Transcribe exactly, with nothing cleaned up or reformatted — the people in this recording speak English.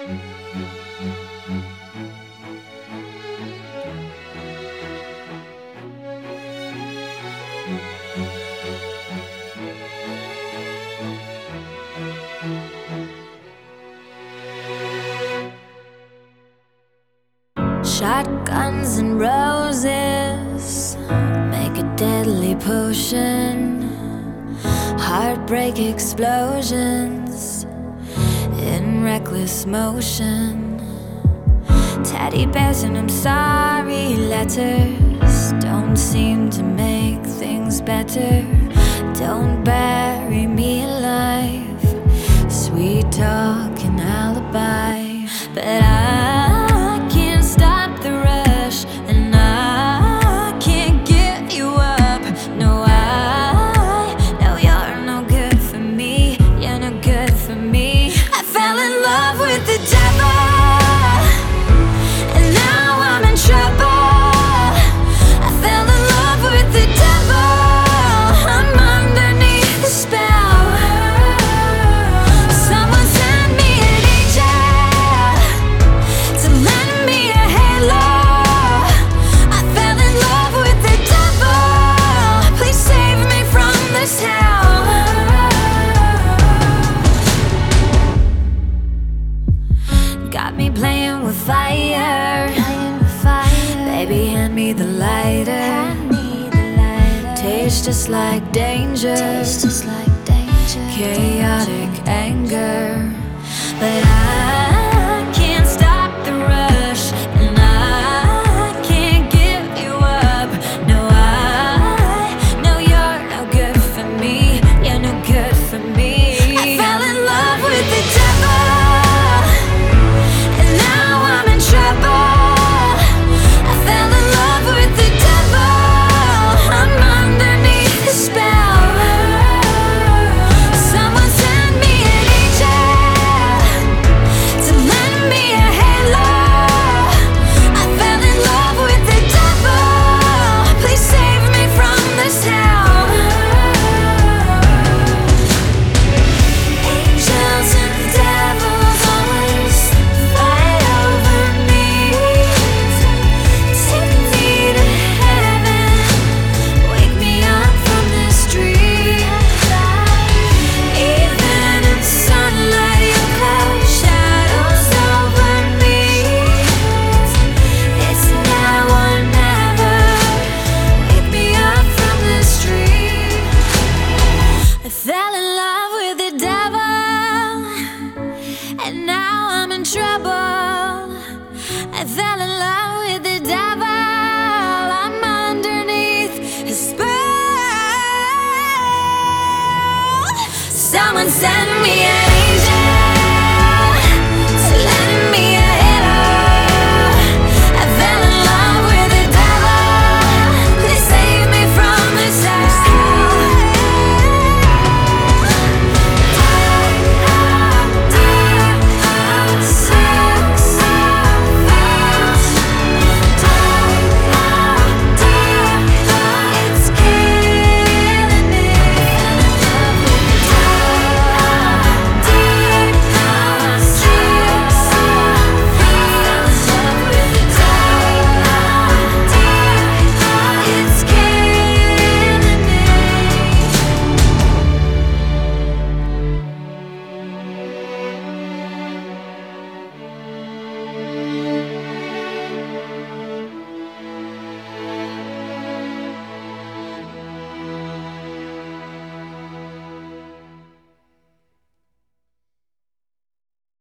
Shotguns and roses make a deadly potion. Heartbreak explosions in reckless motion. Teddy bears and I'm sorry letters don't seem to make things better. Don't bury me alive, sweet talk and alibi. But I can't stop the rush, and I can't get you up. No, I know you're no good for me. You're no good for me. I fell in love with the devil, and now I'm in trouble. I fell in love with the devil. I'm underneath the spell. Someone send me an angel to lend me a halo. I fell in love with the devil. Please save me from this hell. Got me playing with fire. Baby, hand me the lighter. Tastes just like danger. Chaotic anger. But I can't stop the rush, and I can't give you up. No, I know you're no good for me. You're no good for me. I fell in love with the devil, and now I'm in trouble. I fell in love with the devil. I'm underneath the spell. Someone send me an angel to lend me a halo. I fell in love with the devil. Please save me from this hell. Angels and devils always fight over me. Take me to heaven, wake me up from this dream. Even in sunlight, you cast shadows over me. It's now or never. Wake me up from this dream. I fell in love with the devil, and now I'm in trouble. I fell in love with the devil. I'm underneath his spell. Someone send me a